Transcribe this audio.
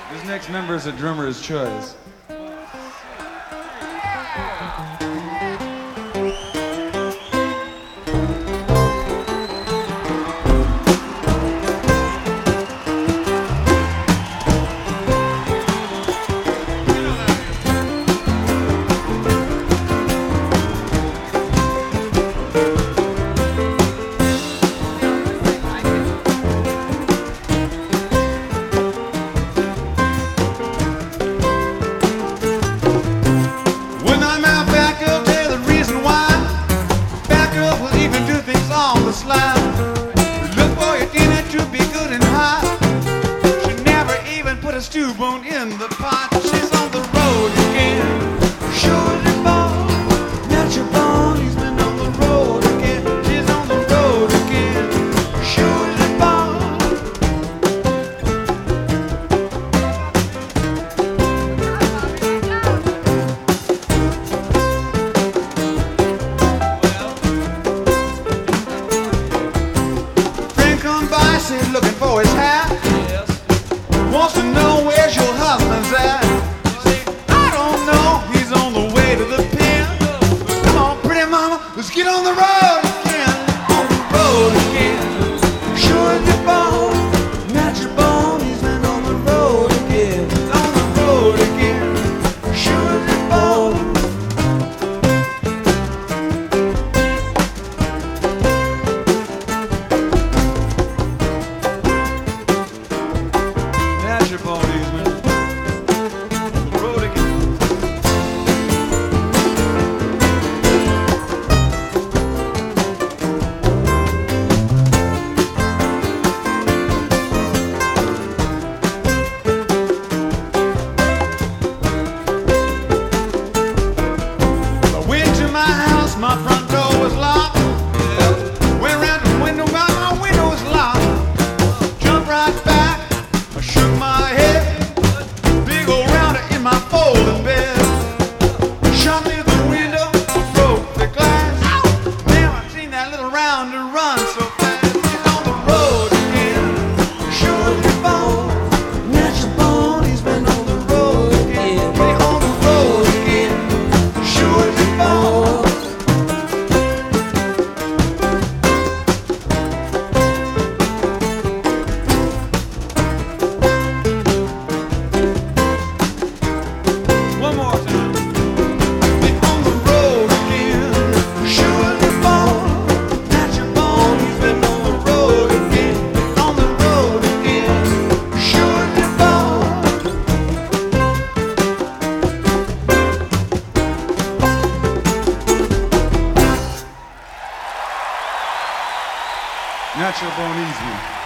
This next member is a drummer's choice. Put a stew bone in the pot. She's on the road again. Surely bone, natural bone. He's been on the road again. She's on the road again. Surely bone. Friend come by, said looking for his hat. Wants to know where's your husband's at. Say, I don't know, he's on the way to the pen. Come on, pretty mama, let's get on the road again. On the road again. Sure as your bone, natural bone. He's been on the road again. On the road again. Sure as your bone. Natural bone easement. The road again. I went to my house, my front door was locked. Went around the window, my window was locked. Jumped right back, I shook my head. Big old rounder in my folding bed. Shot me the window, broke the glass. Damn, I seen that little rounder run so fast. He's on the road again. Sure as your bone, natural bone. He's been on the road again. He's on the road again. Sure as your bone. One more time. Been on the road again. Sure as your bone, natural bone. He's been on the road again. On the road again. Sure as your bone. Natural bone easement.